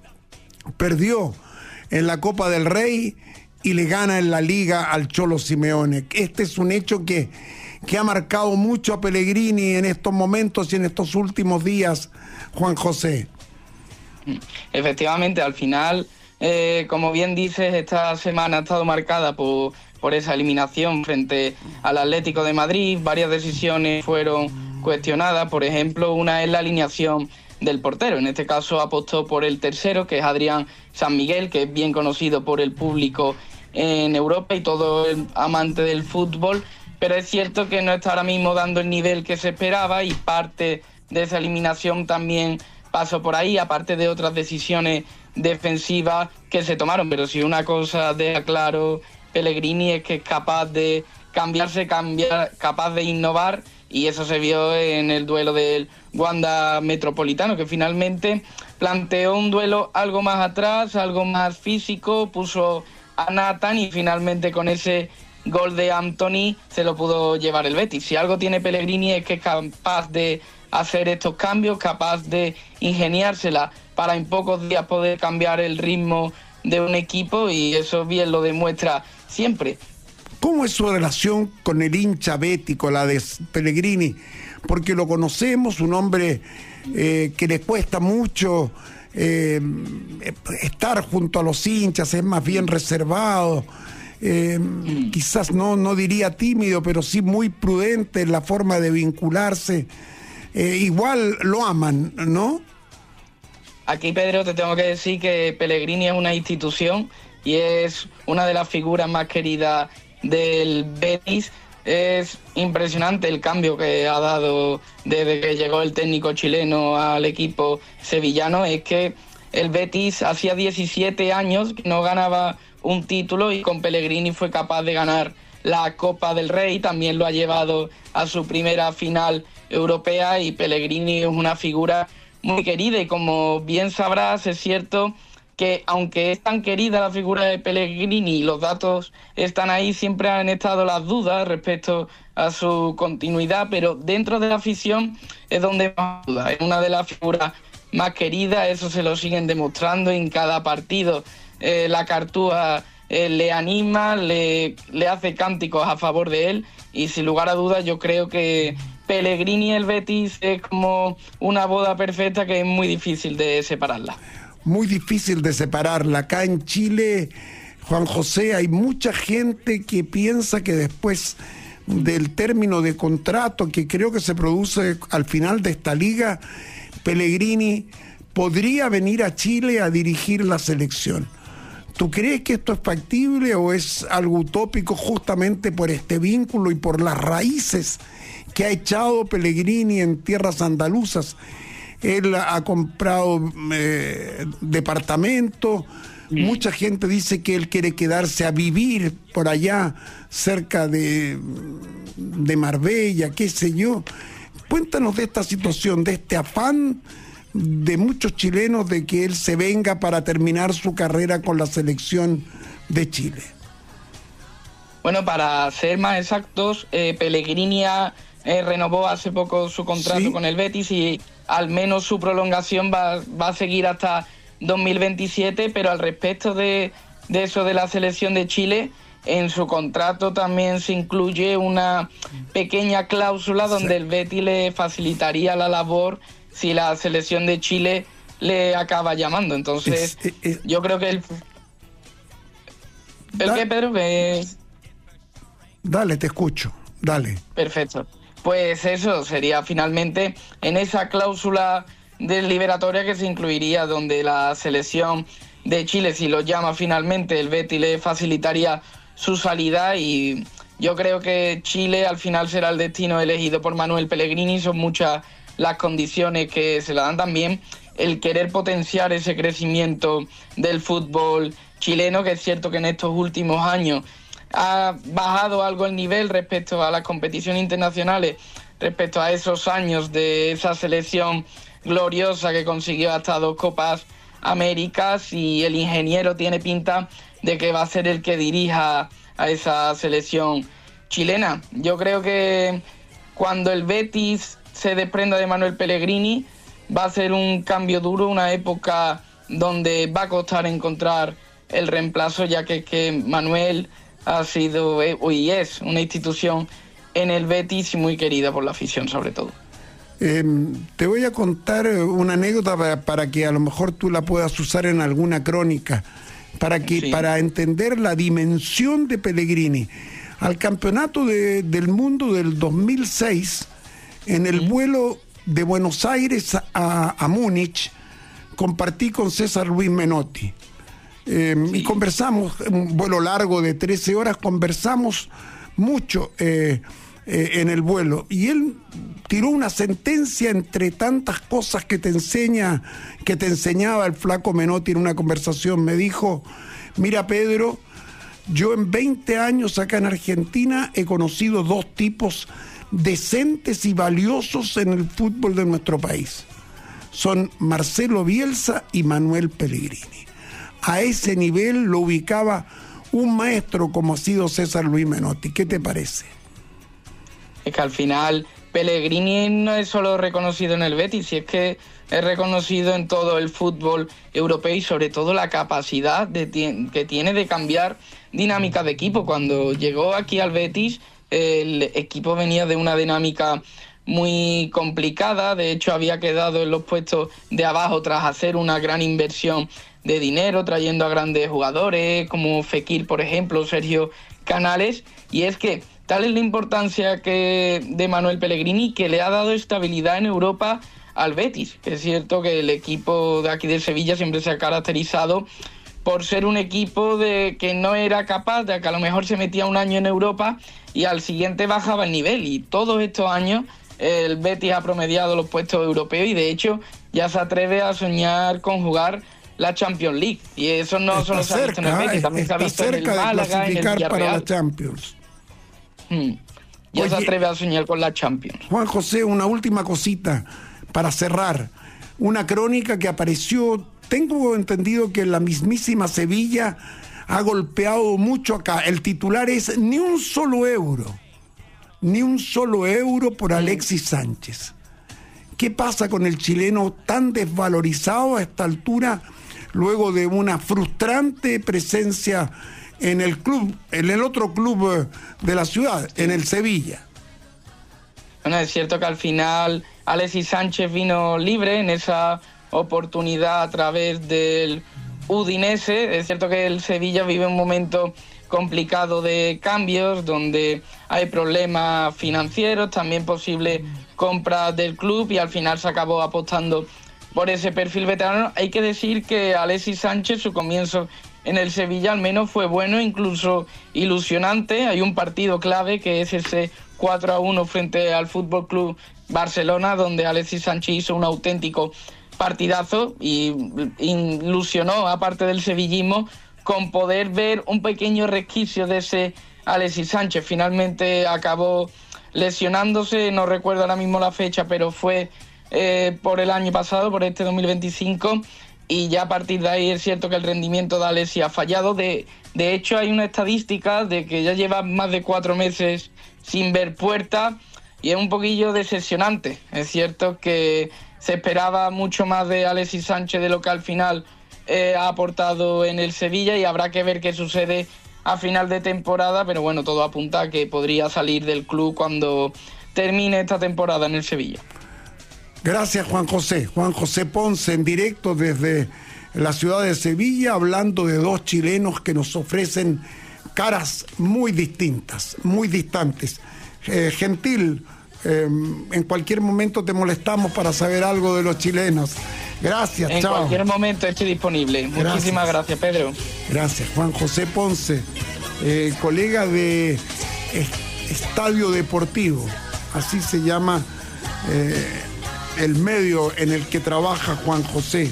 Perdió en la Copa del Rey y le gana en la Liga al Cholo Simeone. Este es un hecho que ha marcado mucho a Pellegrini en estos momentos y en estos últimos días, Juan José. Efectivamente, al final, como bien dices, esta semana ha estado marcada por esa eliminación frente al Atlético de Madrid. Varias decisiones fueron cuestionadas. Por ejemplo, una es la alineación del portero. En este caso apostó por el tercero, que es Adrián San Miguel, que es bien conocido por el público en Europa y todo el amante del fútbol, pero es cierto que no está ahora mismo dando el nivel que se esperaba y parte de esa eliminación también pasó por ahí, aparte de otras decisiones defensivas que se tomaron. Pero si una cosa deja claro Pellegrini es que es capaz de capaz de innovar, y eso se vio en el duelo del Wanda Metropolitano, que finalmente planteó un duelo algo más atrás, algo más físico, puso a Nathan y finalmente con ese gol de Antony se lo pudo llevar el Betis. Si algo tiene Pellegrini es que es capaz de hacer estos cambios, capaz de ingeniársela para en pocos días poder cambiar el ritmo de un equipo, y eso bien lo demuestra siempre. ¿Cómo es su relación con el hincha bético, la de Pellegrini? Porque lo conocemos, un hombre que le cuesta mucho estar junto a los hinchas, es más bien reservado, quizás no diría tímido, pero sí muy prudente en la forma de vincularse. Igual lo aman, ¿no? Aquí, Pedro, te tengo que decir que Pellegrini es una institución y es una de las figuras más queridas del Betis. Es impresionante el cambio que ha dado desde que llegó el técnico chileno al equipo sevillano. Es que el Betis hacía 17 años que no ganaba un título, y con Pellegrini fue capaz de ganar la Copa del Rey. También lo ha llevado a su primera final europea, y Pellegrini es una figura muy querida. Y como bien sabrás, es cierto que aunque es tan querida la figura de Pellegrini y los datos están ahí, siempre han estado las dudas respecto a su continuidad, pero dentro de la afición es donde más duda. Es una de las figuras más queridas, eso se lo siguen demostrando en cada partido. La Cartuja le anima, le hace cánticos a favor de él, y sin lugar a dudas yo creo que Pellegrini y el Betis es como una boda perfecta que es muy difícil de separarla. Muy difícil de separarla. Acá en Chile, Juan José, hay mucha gente que piensa que después del término de contrato que creo que se produce al final de esta liga, Pellegrini podría venir a Chile a dirigir la selección. ¿Tú crees que esto es factible o es algo utópico justamente por este vínculo y por las raíces que ha echado Pellegrini en tierras andaluzas? Él ha comprado departamento. Mucha gente dice que él quiere quedarse a vivir por allá, cerca de Marbella, qué sé yo. Cuéntanos de esta situación, de este afán de muchos chilenos de que él se venga para terminar su carrera con la selección de Chile. Bueno, para ser más exactos, Pellegrini renovó hace poco su contrato con el Betis, y al menos su prolongación va a seguir hasta 2027, pero al respecto de eso de la selección de Chile, en su contrato también se incluye una pequeña cláusula donde el Betis le facilitaría la labor si la selección de Chile le acaba llamando. Entonces, yo creo que ¿qué, Pedro? Dale, te escucho, dale. Perfecto. Pues eso sería finalmente en esa cláusula de liberatoria que se incluiría, donde la selección de Chile, si lo llama finalmente, el Betis le facilitaría su salida, y yo creo que Chile al final será el destino elegido por Manuel Pellegrini. Son muchas las condiciones que se le dan, también el querer potenciar ese crecimiento del fútbol chileno, que es cierto que en estos últimos años ha bajado algo el nivel respecto a las competiciones internacionales, respecto a esos años de esa selección gloriosa que consiguió hasta 2 Copas Américas, y el ingeniero tiene pinta de que va a ser el que dirija a esa selección chilena. Yo creo que cuando el Betis se desprenda de Manuel Pellegrini va a ser un cambio duro, una época donde va a costar encontrar el reemplazo, ya que Manuel ha sido y es una institución en el Betis y muy querida por la afición sobre todo. Te voy a contar una anécdota para que a lo mejor tú la puedas usar en alguna crónica, para entender la dimensión de Pellegrini. Al campeonato del mundo del 2006, en el vuelo de Buenos Aires a Múnich, compartí con César Luis Menotti. Y conversamos, un vuelo largo de 13 horas, conversamos mucho en el vuelo, y él tiró una sentencia entre tantas cosas que te enseñaba el flaco Menotti en una conversación. Me dijo: mira, Pedro, yo en 20 años acá en Argentina he conocido 2 tipos decentes y valiosos en el fútbol de nuestro país. Son Marcelo Bielsa y Manuel Pellegrini. A ese nivel lo ubicaba un maestro como ha sido César Luis Menotti. ¿Qué te parece? Es que al final Pellegrini no es solo reconocido en el Betis, es que es reconocido en todo el fútbol europeo y sobre todo la capacidad que tiene de cambiar dinámicas de equipo. Cuando llegó aquí al Betis, el equipo venía de una dinámica muy complicada, de hecho había quedado en los puestos de abajo tras hacer una gran inversión de dinero, trayendo a grandes jugadores como Fekir, por ejemplo, Sergio Canales, y es que tal es la importancia de Manuel Pellegrini, que le ha dado estabilidad en Europa al Betis. Es cierto que el equipo de aquí de Sevilla siempre se ha caracterizado por ser un equipo que no era capaz, de que a lo mejor se metía un año en Europa y al siguiente bajaba el nivel, y todos estos años el Betis ha promediado los puestos europeos y de hecho ya se atreve a soñar con jugar la Champions League, y eso no solo se ha visto en el Betis, también se ha visto en el Málaga, en el Villarreal. Para la Champions. Ya se atreve a soñar con la Champions. Juan José, una última cosita para cerrar. Una crónica que apareció, tengo entendido que la mismísima Sevilla ha golpeado mucho acá. El titular es ni un solo euro por Alexis Sánchez. ¿Qué pasa con el chileno tan desvalorizado a esta altura, luego de una frustrante presencia en el club, en el otro club de la ciudad, en el Sevilla? Bueno, es cierto que al final Alexis Sánchez vino libre en esa oportunidad a través del Udinese. Es cierto que el Sevilla vive un momento complicado de cambios, donde hay problemas financieros, también posible compra del club, y al final se acabó apostando por ese perfil veterano. Hay que decir que Alexis Sánchez, su comienzo en el Sevilla al menos fue bueno, incluso ilusionante. Hay un partido clave que es ese 4-1 frente al Fútbol Club Barcelona, donde Alexis Sánchez hizo un auténtico partidazo y ilusionó, aparte del sevillismo, con poder ver un pequeño resquicio de ese Alexis Sánchez. Finalmente acabó lesionándose, no recuerdo ahora mismo la fecha, pero fue por el año pasado, por este 2025, y ya a partir de ahí es cierto que el rendimiento de Alexis ha fallado. De hecho, hay una estadística de que ya lleva más de 4 meses sin ver puerta, y es un poquillo decepcionante. Es cierto que se esperaba mucho más de Alexis Sánchez de lo que al final ha aportado en el Sevilla, y habrá que ver qué sucede a final de temporada, pero bueno, todo apunta a que podría salir del club cuando termine esta temporada en el Sevilla. Gracias, Juan José. Juan José Ponce, en directo desde la ciudad de Sevilla, hablando de dos chilenos que nos ofrecen caras muy distintas, muy distantes. Gentil, en cualquier momento te molestamos para saber algo de los chilenos. Gracias, en chao. En cualquier momento estoy disponible. Gracias. Muchísimas gracias, Pedro. Gracias, Juan José Ponce, colega de Estadio Deportivo, así se llama el medio en el que trabaja Juan José.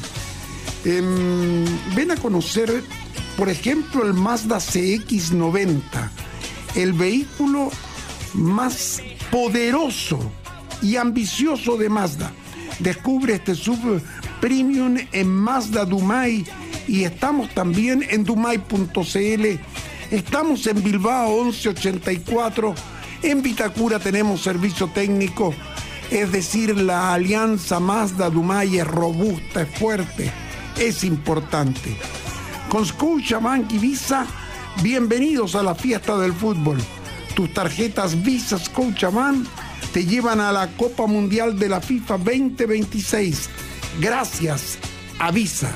Ven a conocer, por ejemplo, el Mazda CX-90, el vehículo más poderoso y ambicioso de Mazda. Descubre este sub premium en Mazda Dumay, y estamos también en dumay.cl. Estamos en Bilbao 1184. En Vitacura tenemos servicio técnico, es decir, la alianza Mazda Dumay es robusta, es fuerte, es importante. Con Scotiabank y Visa, bienvenidos a la fiesta del fútbol. Tus tarjetas Visa Scotiabank te llevan a la Copa Mundial de la FIFA 2026. Gracias a Visa.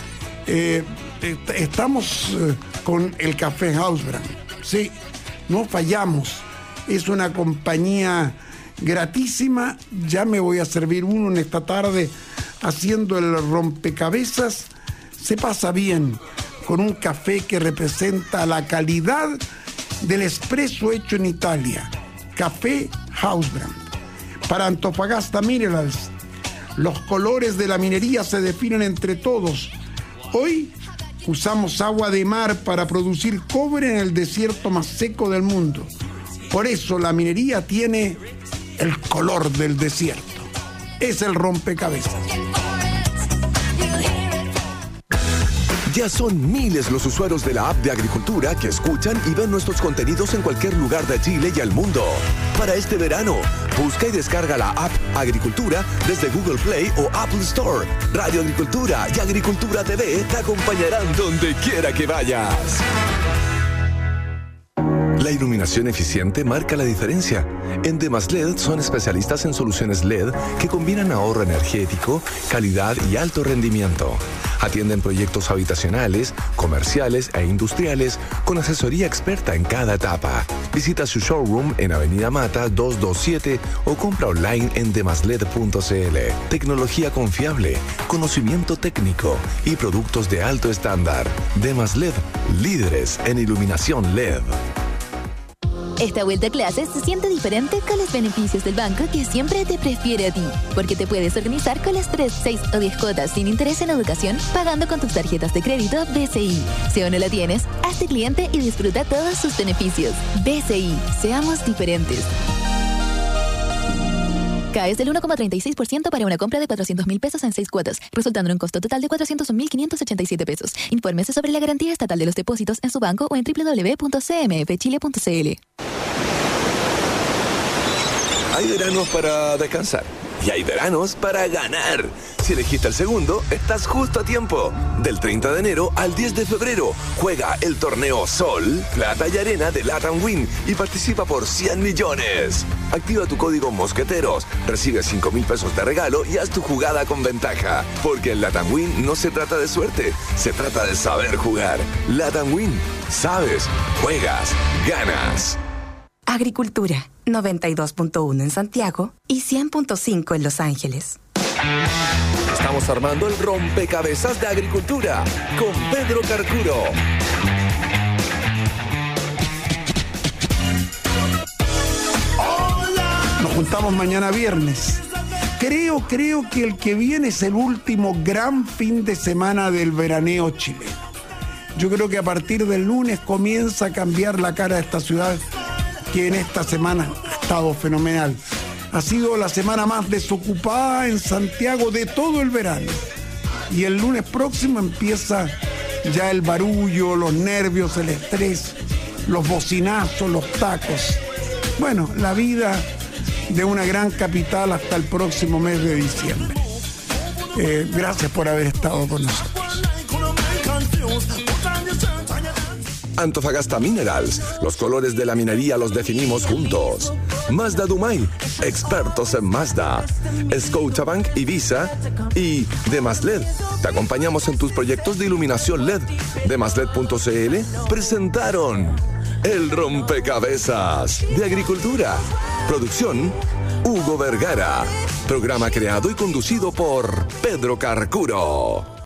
Estamos con el Café Hausbrand. Sí, no fallamos. Es una compañía gratísima. Ya me voy a servir uno en esta tarde haciendo el rompecabezas. Se pasa bien con un café que representa la calidad del espresso hecho en Italia. Café Hausbrand. Para Antofagasta Minerals, los colores de la minería se definen entre todos. Hoy usamos agua de mar para producir cobre en el desierto más seco del mundo. Por eso la minería tiene el color del desierto. Es el rompecabezas. Ya son miles los usuarios de la app de Agricultura que escuchan y ven nuestros contenidos en cualquier lugar de Chile y al mundo. Para este verano, busca y descarga la app Agricultura desde Google Play o Apple Store. Radio Agricultura y Agricultura TV te acompañarán donde quiera que vayas. La iluminación eficiente marca la diferencia. En Demasled son especialistas en soluciones LED que combinan ahorro energético, calidad y alto rendimiento. Atienden proyectos habitacionales, comerciales e industriales con asesoría experta en cada etapa. Visita su showroom en Avenida Mata 227 o compra online en demasled.cl. Tecnología confiable, conocimiento técnico y productos de alto estándar. Demasled, líderes en iluminación LED. Esta vuelta a clases se siente diferente con los beneficios del banco que siempre te prefiere a ti. Porque te puedes organizar con las 3, 6 o 10 cuotas sin interés en educación pagando con tus tarjetas de crédito BCI. Si aún no la tienes, hazte cliente y disfruta todos sus beneficios. BCI, seamos diferentes. CAES del 1,36% para una compra de 400.000 pesos en 6 cuotas, resultando en un costo total de 401.587 pesos. Infórmese sobre la garantía estatal de los depósitos en su banco o en www.cmfchile.cl. Hay veranos para descansar y hay veranos para ganar. Si elegiste el segundo, estás justo a tiempo. Del 30 de enero al 10 de febrero, juega el torneo Sol, Plata y Arena de LATAM Win y participa por 100 millones. Activa tu código Mosqueteros, recibe 5.000 pesos de regalo y haz tu jugada con ventaja. Porque en LATAM Win no se trata de suerte, se trata de saber jugar. LATAM Win, sabes, juegas, ganas. Agricultura, 92.1 en Santiago y 100.5 en Los Ángeles. Estamos armando el rompecabezas de Agricultura con Pedro Carcuro. Nos juntamos mañana viernes. Creo que el que viene es el último gran fin de semana del veraneo chileno. Yo creo que a partir del lunes comienza a cambiar la cara de esta ciudad, que en esta semana ha estado fenomenal. Ha sido la semana más desocupada en Santiago de todo el verano. Y el lunes próximo empieza ya el barullo, los nervios, el estrés, los bocinazos, los tacos. Bueno, la vida de una gran capital hasta el próximo mes de diciembre. Gracias por haber estado con nosotros. Antofagasta Minerals, los colores de la minería los definimos juntos. Mazda Dumay, expertos en Mazda. Scotiabank y Visa y Demasled. Te acompañamos en tus proyectos de iluminación LED. Demasled.cl presentaron el rompecabezas de Agricultura. Producción, Hugo Vergara. Programa creado y conducido por Pedro Carcuro.